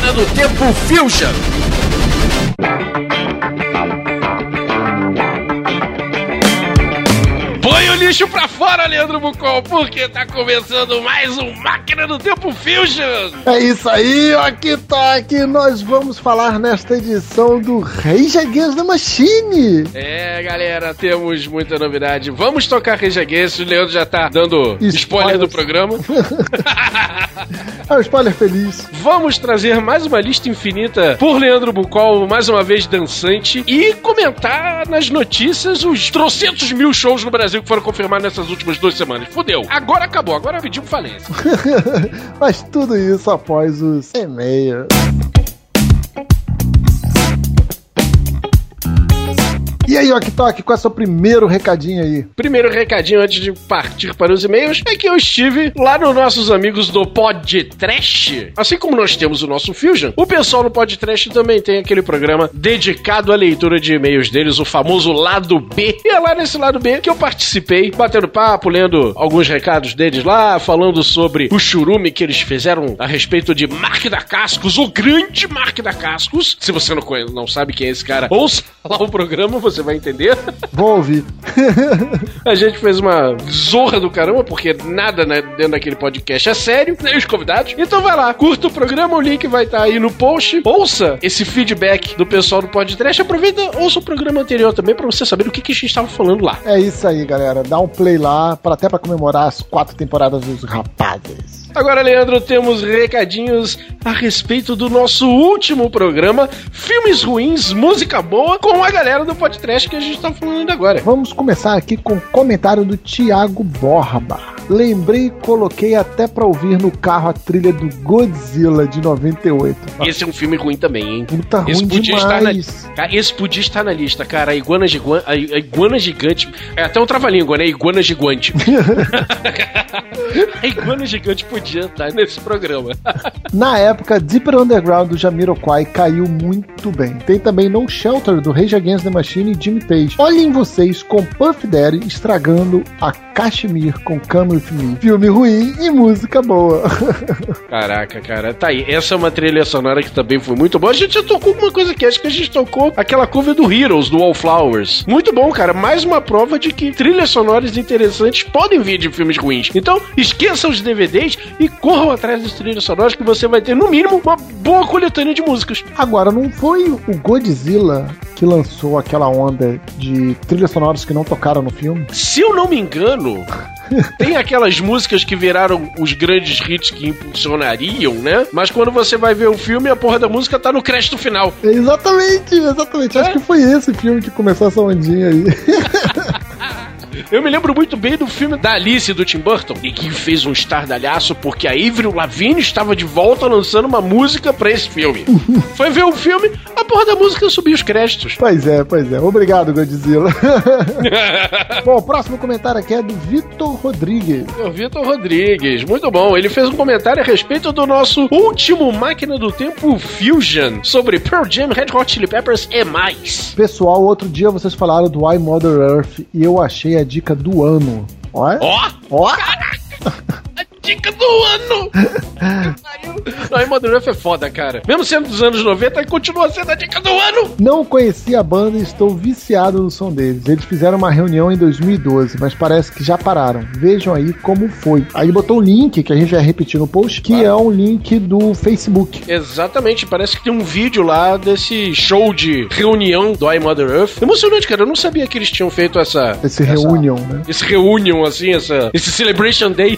Máquina do Tempo Fusion. Põe o lixo pra fora, Leandro Bucol, porque tá começando mais um Máquina do Tempo Fusion. É isso aí, aqui tá, aqui nós vamos falar nesta edição do Rage Against the Machine. É, galera, temos muita novidade. Vamos tocar Rage Against, o Leandro já tá dando spoiler do programa. É um spoiler feliz. Vamos trazer mais uma lista infinita por Leandro Bucol, mais uma vez dançante, e comentar nas notícias os trocentos mil shows no Brasil que foram confirmados nessas últimas 2 semanas. Fudeu. Agora acabou. Agora pedimos falência. Mas tudo isso após os e-mails. E aí, Ok-Tok, qual é o seu primeiro recadinho aí? Primeiro recadinho antes de partir para os e-mails é que eu estive lá nos nossos amigos do Podtrash. Assim como nós temos o nosso Fusion, o pessoal no Podtrash também tem aquele programa dedicado à leitura de e-mails deles, o famoso Lado B. E é lá nesse Lado B que eu participei, batendo papo, lendo alguns recados deles lá, falando sobre o churume que eles fizeram a respeito de Mark da Cascos, o grande Mark da Cascos. Se você não sabe quem é esse cara, ouça lá o programa, você vai entender. Vou ouvir. A gente fez uma zorra do caramba, porque nada, né, dentro daquele podcast é sério, nem os convidados. Então vai lá, curta o programa, o link vai estar aí no post. Ouça esse feedback do pessoal do Podtrash. Aproveita, ouça o programa anterior também pra você saber do que a gente estava falando lá. É isso aí, galera. Dá um play lá, até pra comemorar as 4 temporadas dos rapazes. Agora, Leandro, temos recadinhos a respeito do nosso último programa, Filmes Ruins, Música Boa, com a galera do Podtrash que a gente tá falando agora. Vamos começar aqui com o comentário do Thiago Borba. Lembrei e coloquei até pra ouvir no carro a trilha do Godzilla de 98. Esse é um filme ruim também, hein? Puta, ruim esse podia demais. Esse podia estar na lista, cara. A iguana gigante. É até um trava-língua, né? Iguana gigante. A iguana gigante podia estar nesse programa. Na época, Deeper Underground do Jamiroquai caiu muito bem. Tem também No Shelter do Rage Against the Machine e Jimmy Page. Olhem vocês com Puff Daddy estragando a Kashmir com Come With Me. Filme ruim e música boa. Caraca, cara. Tá aí. Essa é uma trilha sonora que também foi muito boa. A gente já tocou uma coisa que acho que a gente tocou aquela cover do Heroes, do Wallflowers. Muito bom, cara. Mais uma prova de que trilhas sonoras interessantes podem vir de filmes ruins. Então, esqueça os DVDs e corram atrás das trilhas sonoras que você vai ter, no mínimo, uma boa coletânea de músicas. Agora, não foi o Godzilla que lançou aquela onda de trilhas sonoras que não tocaram no filme? Se eu não me engano, tem aquelas músicas que viraram os grandes hits que impulsionariam, né? Mas quando você vai ver o filme, a porra da música tá no crédito final. Exatamente. Acho que foi esse filme que começou essa ondinha aí. Eu me lembro muito bem do filme da Alice, do Tim Burton, e que fez um estardalhaço porque a Avril Lavigne estava de volta lançando uma música pra esse filme. Foi ver o filme, a porra da música subiu os créditos. Pois é. Obrigado, Godzilla. Bom, o próximo comentário aqui é do Vitor Rodrigues. O Vitor Rodrigues, muito bom. Ele fez um comentário a respeito do nosso último Máquina do Tempo Fusion sobre Pearl Jam, Red Hot Chili Peppers e mais. Pessoal, outro dia vocês falaram do I, Mother Earth e eu achei a dica do ano. Ó! Caraca! Dica do ano! Não, Mother Earth é foda, cara. Mesmo sendo dos anos 90, continua sendo a dica do ano! Não conheci a banda e estou viciado no som deles. Eles fizeram uma reunião em 2012, mas parece que já pararam. Vejam aí como foi. Aí botou o link, que a gente vai repetir no post, que é um link do Facebook. Exatamente, parece que tem um vídeo lá desse show de reunião do I, Mother Earth. Emocionante, cara. Eu não sabia que eles tinham feito essa reunião, né? Esse reunion, assim, esse Celebration Day.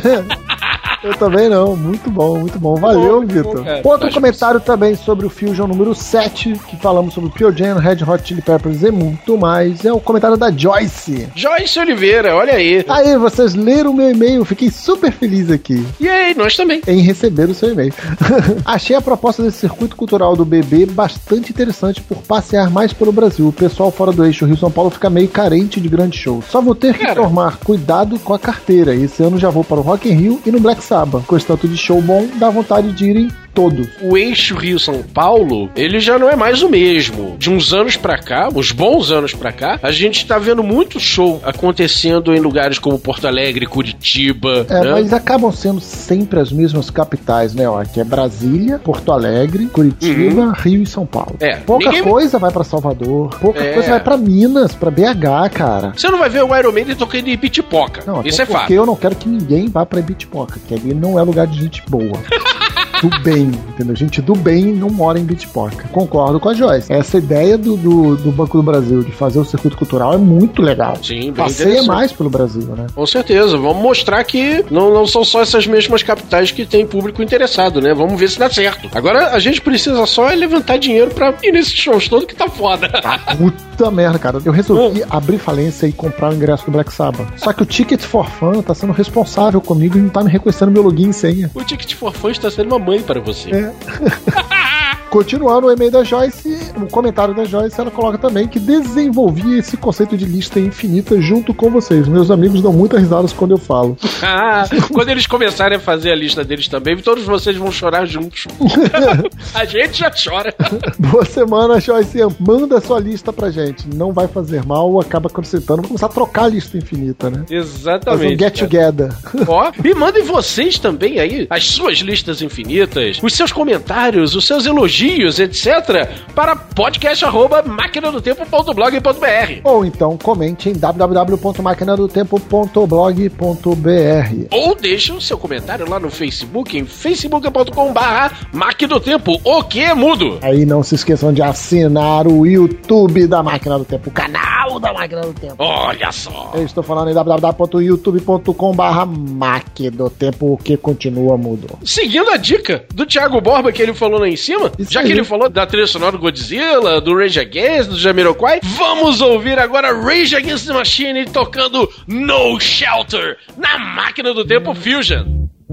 Eu também não, muito bom. Valeu, Vitor. Outro comentário também sobre o Fusion número 7, que falamos sobre Pearl Jam, Red Hot Chili Peppers e muito mais, é o comentário da Joyce. Joyce Oliveira, olha aí. Aí, vocês leram o meu e-mail, fiquei super feliz aqui. E aí, nós também. Em receber o seu e-mail. Achei a proposta desse circuito cultural do BB bastante interessante por passear mais pelo Brasil. O pessoal fora do eixo Rio-São Paulo fica meio carente de grandes shows. Só vou ter que tomar cuidado com a carteira. Esse ano já vou para o Rock in Rio e no Black Sabbath. Com esse tanto de show bom, dá vontade de irem todos. O eixo Rio-São Paulo, ele já não é mais o mesmo. De uns anos pra cá, uns bons anos pra cá, a gente tá vendo muito show acontecendo em lugares como Porto Alegre, Curitiba. É, né? mas acabam sendo sempre as mesmas capitais, né? Ó, que é Brasília, Porto Alegre, Curitiba, Rio e São Paulo. Pouca coisa vai pra Salvador, pouca coisa vai pra Minas, pra BH, cara. Você não vai ver o Iron Maiden tocando em Ibitipoca. Não, isso é fato. Porque eu não quero que ninguém vá pra Ibitipoca, que ali não é lugar de gente boa. Do bem, entendeu? Gente do bem não mora em Bitpoca. Concordo com a Joyce. Essa ideia do Banco do Brasil de fazer o circuito cultural é muito legal. Sim, bem passeia mais pelo Brasil, né? Com certeza. Vamos mostrar que não são só essas mesmas capitais que tem público interessado, né? Vamos ver se dá certo. Agora, a gente precisa só levantar dinheiro pra ir nesses shows todos que tá foda. Puta merda, cara. Eu resolvi abrir falência e comprar o ingresso do Black Sabbath. Só que o Ticket for Fun tá sendo responsável comigo e não tá me reconhecendo meu login e senha. O Ticket for Fun está sendo uma mãe para você. Continuando o e-mail da Joyce, o comentário da Joyce, ela coloca também que desenvolvi esse conceito de lista infinita junto com vocês. Meus amigos dão muitas risadas quando eu falo. Quando eles começarem a fazer a lista deles também, todos vocês vão chorar juntos. A gente já chora. Boa semana, Joyce. Manda sua lista pra gente. Não vai fazer mal, acaba acrescentando. Vamos começar a trocar a lista infinita, né? Exatamente. Fazer um get together. Ó, e mandem vocês também aí as suas listas infinitas, os seus comentários, os seus elogios, etc. para podcast@maquinadotempo.blog.br. Ou então comente em www.maquinadotempo.blog.br. Ou deixe o seu comentário lá no Facebook, em facebook.com/Máquina-do-Tempo. O que é mudo? Aí não se esqueçam de assinar o YouTube da Máquina do Tempo, o canal da Máquina do Tempo. Olha só. Eu estou falando em www.youtube.com/Máquina do Tempo, o que continua mudo. Seguindo a dica do Thiago Borba que ele falou lá em cima, Isso já aí. que ele falou da trilha sonora do Godzilla, do Rage Against, do Jamiroquai, vamos ouvir agora Rage Against the Machine tocando No Shelter na Máquina do Tempo Fusion.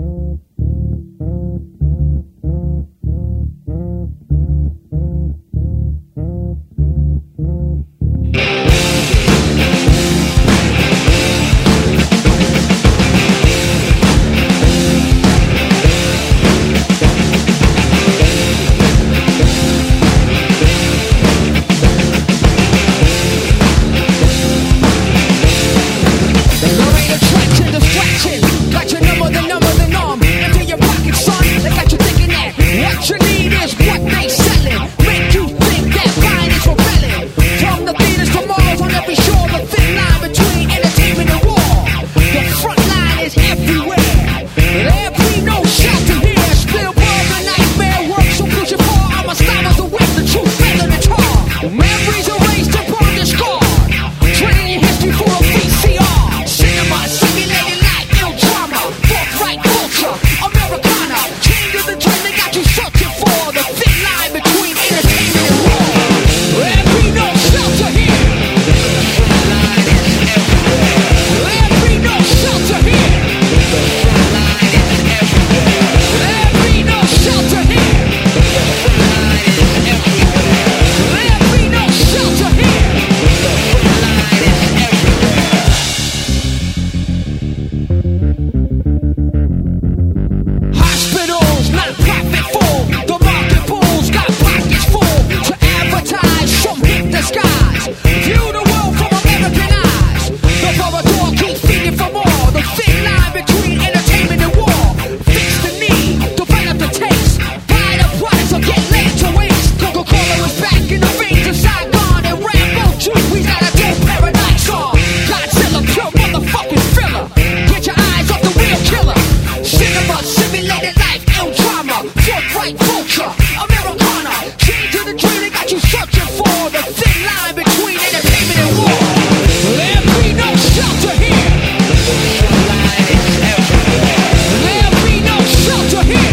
Got your number, the number, the norm. Into your pocket, son. They got you thinking that what you need is what they selling. Make you think that fine is rebelling. From the theaters to malls on every shore, the thin line between entertainment and war. The front line is everywhere. There be no shelter here. Spielberg, a nightmare works, so push it far. I'm a star to whip the truth better than tar. Memories erased upon the scar. Trading your history for a VCR. Cinema, simulated life, ill drama. Forthright culture, Americana. Change of the trend they got you searching for. The thin line between entertainment and war. There be no shelter here. There be no shelter here. There be no shelter here. There be no shelter here. Hospitals, not profit full. The market bulls got pockets full to advertise some hit disguise. View the world from American eyes. The door keeps feeding for more. The thin line between entertainment and war. Fix the need, develop the taste. Buy the products or get laid to waste. Coca-Cola is back in the veins of Saigon and Rambo 2. We got a dope paradise on. Godzilla, pure motherfucking filler. Get your eyes off the real killer. Cinema, simulated life, ill drama. Forthright culture, Americana. Change to the dream they got you searching for. The thin line between entertainment and war. There be no shelter here. There be no shelter here.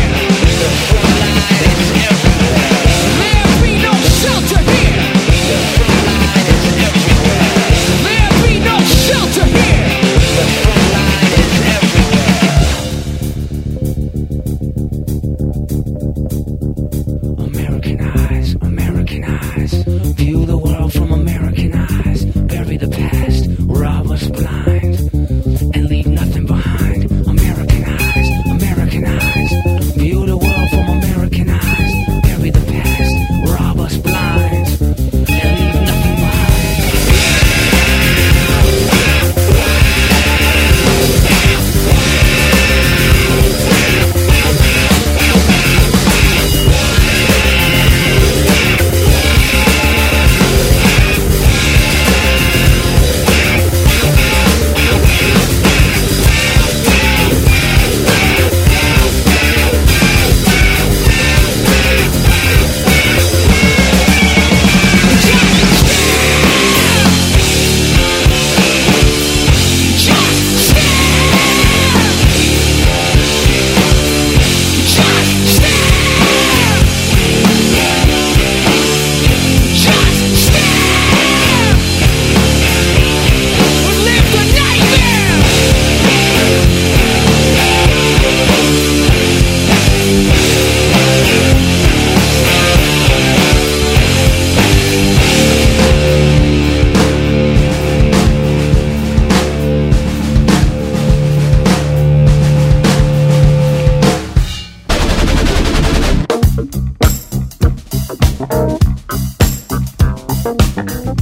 There be no shelter here. There be no shelter here.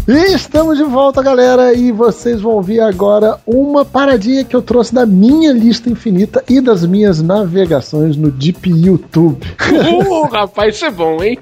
E estamos de volta, galera, e vocês vão ouvir agora uma paradinha que eu trouxe da minha lista infinita e das minhas navegações no Deep YouTube. Rapaz, isso é bom, hein?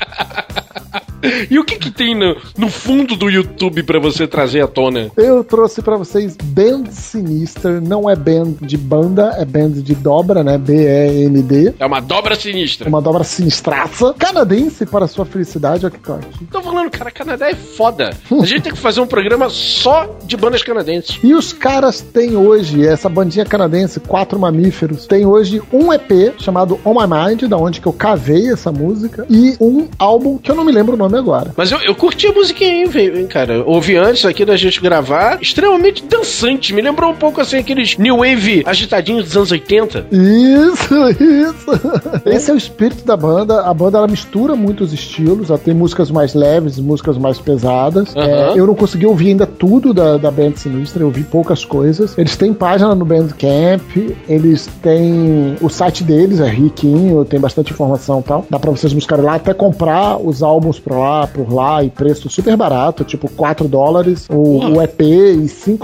E o que tem no fundo do YouTube pra você trazer à tona? Eu trouxe pra vocês Band Sinister, não é band de banda, é band de dobra, né? B-E-N-D. É uma dobra sinistra. Uma dobra sinistraça. Canadense para sua felicidade, olha que corte. Tô falando, cara, Canadá é foda. A gente tem que fazer um programa só de bandas canadenses. E os caras têm hoje, essa bandinha canadense, 4 mamíferos, tem hoje um EP chamado On My Mind, da onde que eu cavei essa música, e um álbum que eu não me lembro o nome agora. Mas eu curti a musiquinha aí, cara. Ouvi antes aqui da gente gravar, extremamente dançante. Me lembrou um pouco, assim, aqueles New Wave agitadinhos dos anos 80. Isso. Esse é o espírito da banda. A banda, ela mistura muitos estilos. Ela tem músicas mais leves, músicas mais pesadas. Eu não consegui ouvir ainda tudo da Band Sinistra. Eu ouvi poucas coisas. Eles têm página no Bandcamp. Eles têm... O site deles é riquinho, tem bastante informação e tal. Dá pra vocês buscarem lá, até comprar os álbuns por lá, e preço super barato, tipo $4 o EP e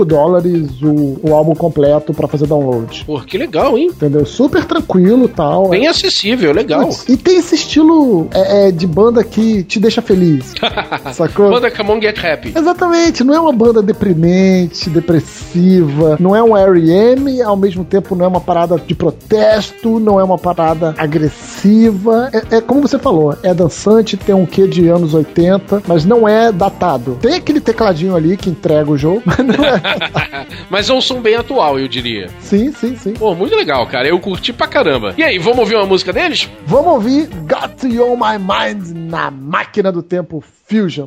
$5 o álbum completo pra fazer download. Pô, que legal, hein? Entendeu? Super tranquilo e tal. Bem acessível, legal. E tem esse estilo de banda que te deixa feliz. Sacou? Banda Come On Get Happy. Exatamente, não é uma banda deprimente, depressiva, não é um R.E.M., ao mesmo tempo não é uma parada de protesto, não é uma parada agressiva. É como você falou, é dançante, tem um quê de anos 80, mas não é datado. Tem aquele tecladinho ali que entrega o jogo, mas não é. Mas é um som bem atual, eu diria. Sim. Pô, muito legal, cara. Eu curti pra caramba. E aí, vamos ouvir uma música deles? Vamos ouvir Got You On My Mind na Máquina do Tempo Fusion.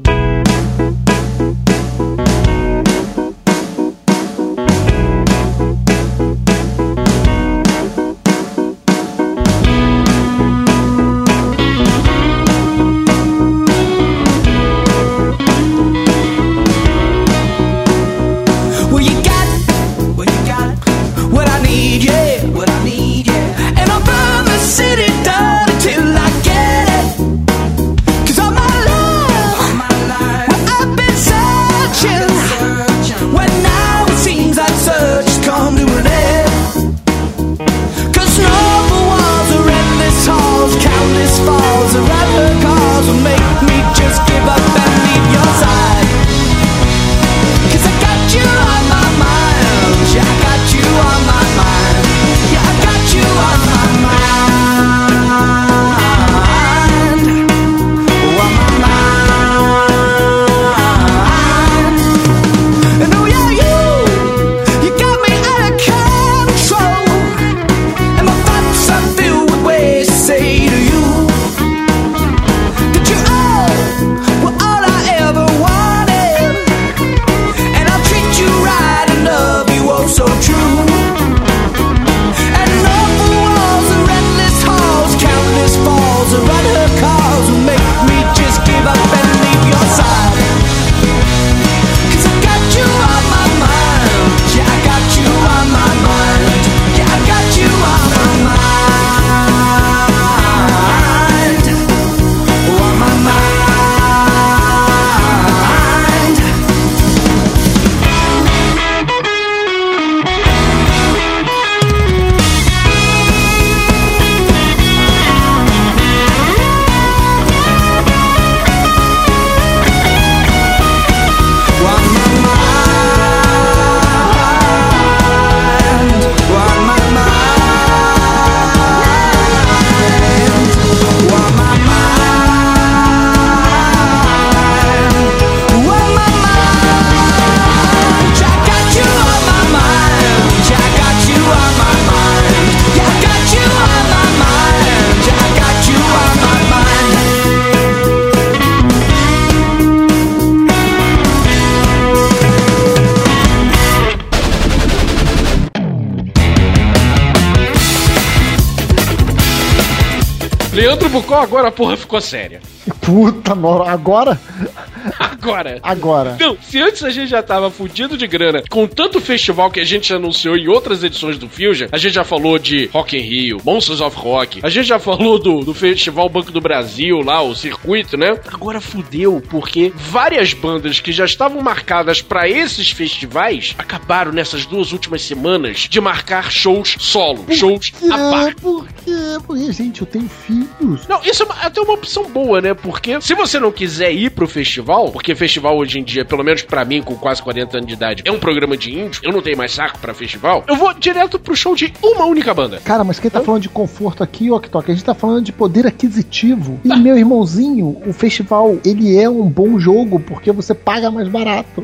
Leandro Bucó, agora a porra ficou séria. Puta, agora Agora. Não, se antes a gente já tava fudido de grana com tanto festival que a gente anunciou em outras edições do Fusion, a gente já falou de Rock in Rio, Monsters of Rock, a gente já falou do Festival Banco do Brasil lá, o circuito, né? Agora fudeu, porque várias bandas que já estavam marcadas pra esses festivais acabaram nessas 2 últimas semanas de marcar shows solo, shows à parte. Por quê? Porque, gente, eu tenho filhos. Não, isso é até uma opção boa, né? Porque se você não quiser ir pro festival, porque festival hoje em dia, pelo menos pra mim, com quase 40 anos de idade, é um programa de índio, eu não tenho mais saco pra festival, eu vou direto pro show de uma única banda. Cara, mas quem tá falando de conforto aqui, Ok-Tok, a gente tá falando de poder aquisitivo. E, meu irmãozinho, o festival, ele é um bom jogo porque você paga mais barato.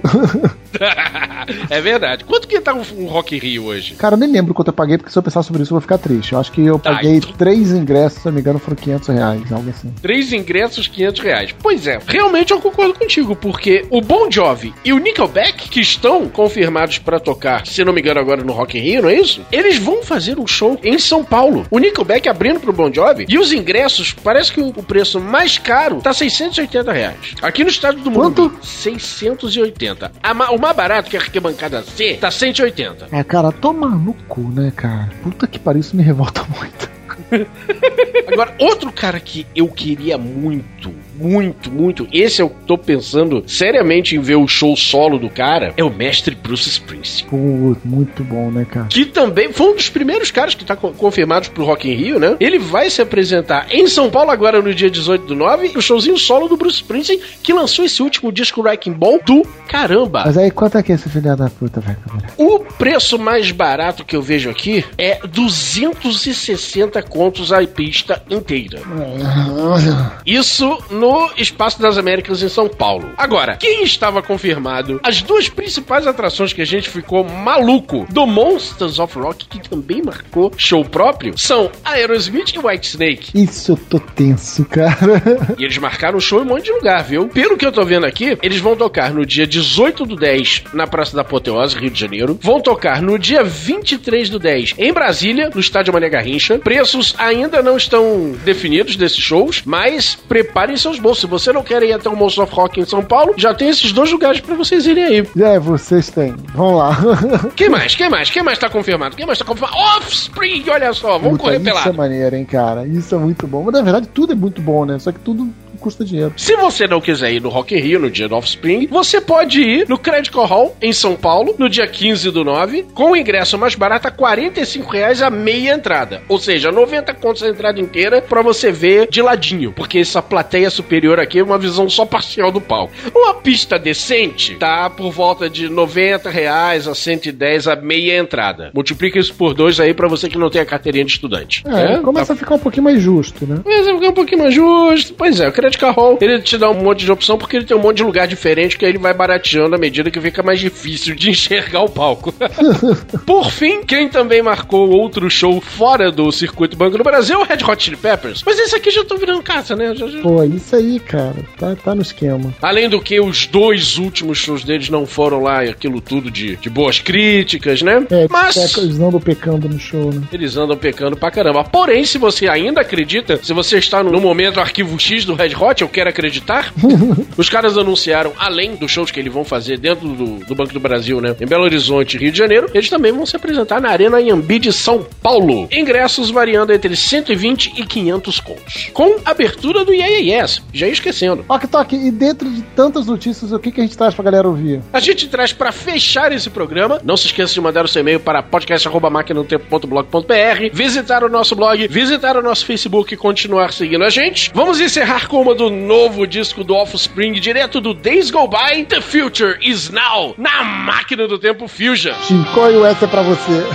É verdade. Quanto que tá um Rock in Rio hoje? Cara, eu nem lembro quanto eu paguei, porque se eu pensar sobre isso eu vou ficar triste. Eu acho que eu paguei 3 ingressos, se eu não me engano, foram R$500, algo assim. 3 ingressos, R$500. Pois é, realmente eu concordo contigo, porque o Bon Jovi e o Nickelback, que estão confirmados pra tocar, se não me engano agora no Rock in Rio, não é isso? Eles vão fazer um show em São Paulo. O Nickelback abrindo pro Bon Jovi, e os ingressos, parece que o preço mais caro tá R$680. Aqui no estádio do Mundo, quanto? 680. O mais barato, que é a arquibancada C, tá 180. É, cara, toma no cu, né, cara? Puta que pariu, isso me revolta muito. Agora, outro cara que eu queria muito, esse eu tô pensando seriamente em ver o show solo do cara, é o mestre Bruce Springsteen. Pô, muito bom, né, cara? Que também foi um dos primeiros caras que tá confirmados pro Rock in Rio, né? Ele vai se apresentar em São Paulo agora no dia 18/9, no showzinho solo do Bruce Springsteen, que lançou esse último disco Wrecking Ball do caramba. Mas aí, quanto é que é esse filho da puta, velho? O preço mais barato que eu vejo aqui é 260 contos a pista inteira. Isso no Espaço das Américas em São Paulo. Agora, quem estava confirmado? As 2 principais atrações que a gente ficou maluco do Monsters of Rock, que também marcou show próprio, são Aerosmith e Whitesnake. Isso eu tô tenso, cara. E eles marcaram show em um monte de lugar, viu? Pelo que eu tô vendo aqui, eles vão tocar no dia 18/10 na Praça da Apoteose, Rio de Janeiro. Vão tocar no dia 23/10 em Brasília, no Estádio Mané Garrincha. Preços ainda não estão definidos desses shows, mas preparem seus bolsos. Se você não quer ir até o Monsters of Rock em São Paulo, já tem esses 2 lugares pra vocês irem aí. Vocês têm. Vamos lá. Quem mais tá confirmado? Offspring, olha só, vamos correr pelado. Isso é maneiro, hein, cara? Isso é muito bom. Mas na verdade tudo é muito bom, né? Só que tudo custa dinheiro. Se você não quiser ir no Rock in Rio no dia do Offspring, você pode ir no Crédito Hall em São Paulo no dia 15/9, com o ingresso mais barato a R$45 a meia entrada. Ou seja, 90 contos a entrada inteira pra você ver de ladinho, porque essa plateia superior aqui é uma visão só parcial do palco. Uma pista decente tá por volta de R$90 a 110 a meia entrada. Multiplica isso por 2 aí pra você que não tem a carteirinha de estudante. Começa a ficar um pouquinho mais justo, né? Começa a ficar um pouquinho mais justo. Pois é, o Crédito Hall, ele te dá um monte de opção porque ele tem um monte de lugar diferente que aí ele vai barateando à medida que fica mais difícil de enxergar o palco. Por fim, quem também marcou outro show fora do circuito Banco do Brasil é o Red Hot Chili Peppers. Mas esse aqui já tô virando casa, né? Pô, isso aí, cara, tá no esquema. Além do que os 2 últimos shows deles não foram lá aquilo tudo de boas críticas, né? Mas eles andam pecando no show, né? Eles andam pecando pra caramba. Porém, se você ainda acredita, se você está no momento arquivo X do Red Hot, eu quero acreditar, os caras anunciaram, além dos shows que eles vão fazer dentro do Banco do Brasil, né? Em Belo Horizonte e Rio de Janeiro, eles também vão se apresentar na Arena Anhembi de São Paulo. Ingressos variando entre 120 e 500 contos. Com abertura do Yes, já ia esquecendo. Ok-Tok, e dentro de tantas notícias, o que a gente traz pra galera ouvir? A gente traz pra fechar esse programa. Não se esqueça de mandar o seu e-mail para podcast@maquinadotempo.blog.br, visitar o nosso blog, visitar o nosso Facebook e continuar seguindo a gente. Vamos encerrar com uma do novo disco do Offspring, direto do Days Go By, The Future Is Now, na Máquina do Tempo Fusion. Chicoio, essa é pra você.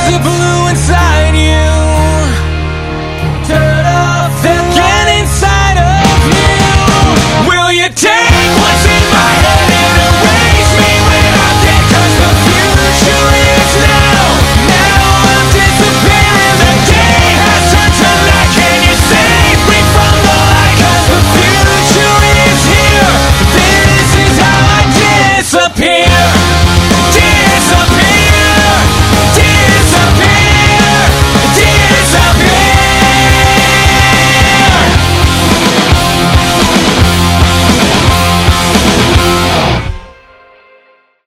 Is it blue inside?